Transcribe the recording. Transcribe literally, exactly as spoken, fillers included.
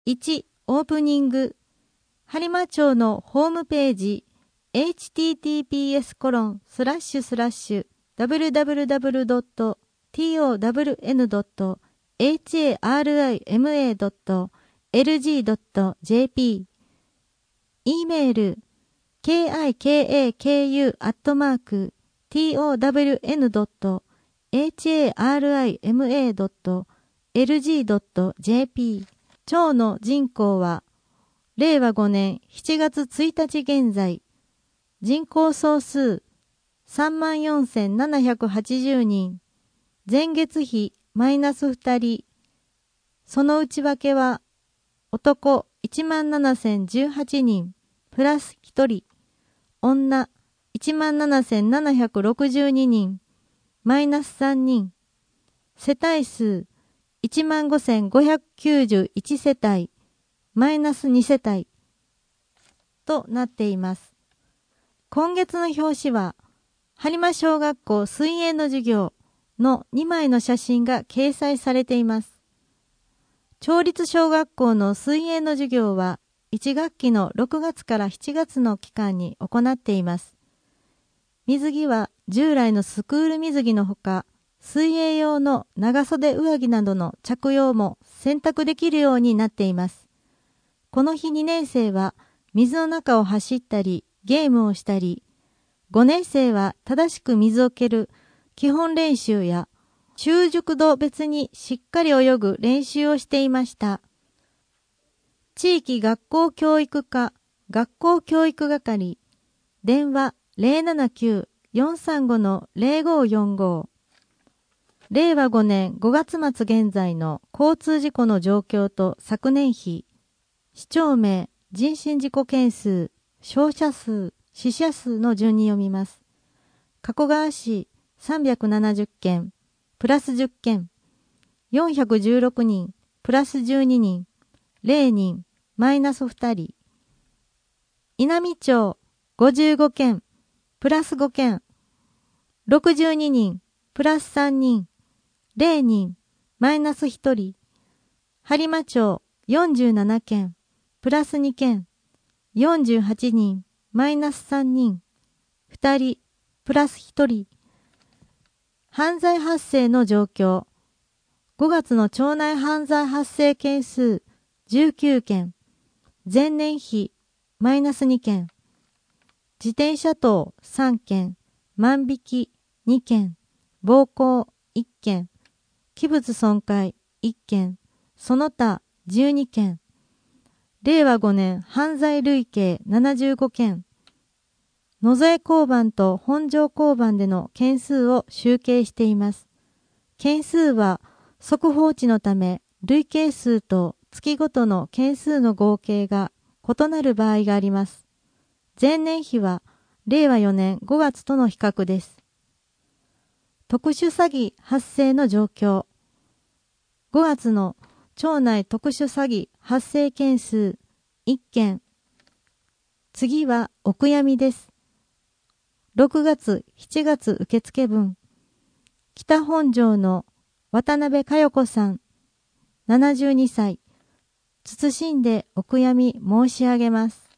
いち. オープニング。播磨町のホームページ エイチティーティーピーエスコロンスラッシュスラッシュダブリュダブリュダブリュドットトンエヌドットエイチエーアールアイエムエードットエルジードットジェーピー E メール ケーアイケーエーケーユー アットマーク トンドットエイチエーアールアイエムエードットエルジードットジェーピー 町の人口はれいわごねんしちがつついたち現在人口総数 さんまんよんせんななひゃくはちじゅうにん、前月比マイナスふたり、その内訳は男 いちまんななせんじゅうはちにんプラスひとり、女 いちまんななせんななひゃくろくじゅうににんマイナスさんにん、世帯数いちまんごせんごひゃくきゅうじゅういち世帯マイナスに世帯となっています。今月の表紙は播磨小学校水泳の授業のにまいの写真が掲載されています。町立小学校の水泳の授業はいち学期のろくがつからしちがつの期間に行っています。水着は従来のスクール水着のほか、水泳用の長袖上着などの着用も選択できるようになっています。この日にねん生は水の中を走ったりゲームをしたり、ごねん生は正しく水を蹴る基本練習や中熟度別にしっかり泳ぐ練習をしていました。地域学校教育課学校教育係電話 ゼロななきゅう よんさんご のゼロごよんご。れいわごねんごがつ末現在の交通事故の状況と昨年比、市町名、人身事故件数、傷者数、死者数の順に読みます。加古川市さんびゃくななじゅっけん、プラスじゅっけん、よんひゃくじゅうろくにん、プラスじゅうににん、ゼロにん、マイナスふたり。稲美町ごじゅうごけん、プラスごけん、ろくじゅうににん、プラスさんにん、ゼロにん、マイナスひとり。播磨町よんじゅうななけん、プラスにけん、よんじゅうはちにん、マイナスさんにん、ふたり、プラスひとり。犯罪発生の状況。ごがつの町内犯罪発生件数じゅうきゅうけん、前年比マイナスにけん、自転車盗さんけん、万引きにけん、暴行いっけん、器物損壊いっけん、その他じゅうにけん、れいわごねん犯罪累計ななじゅうごけん、野添交番と本庄交番での件数を集計しています。件数は速報値のため累計数と月ごとの件数の合計が異なる場合があります。前年比はれいわよねんごがつとの比較です。特殊詐欺発生の状況。ごがつの町内特殊詐欺発生件数いっけん。次はお悔やみです。ろくがつ、しちがつ受付分。北本庄の渡辺佳代子さん、ななじゅうにさい。謹んでお悔やみ申し上げます。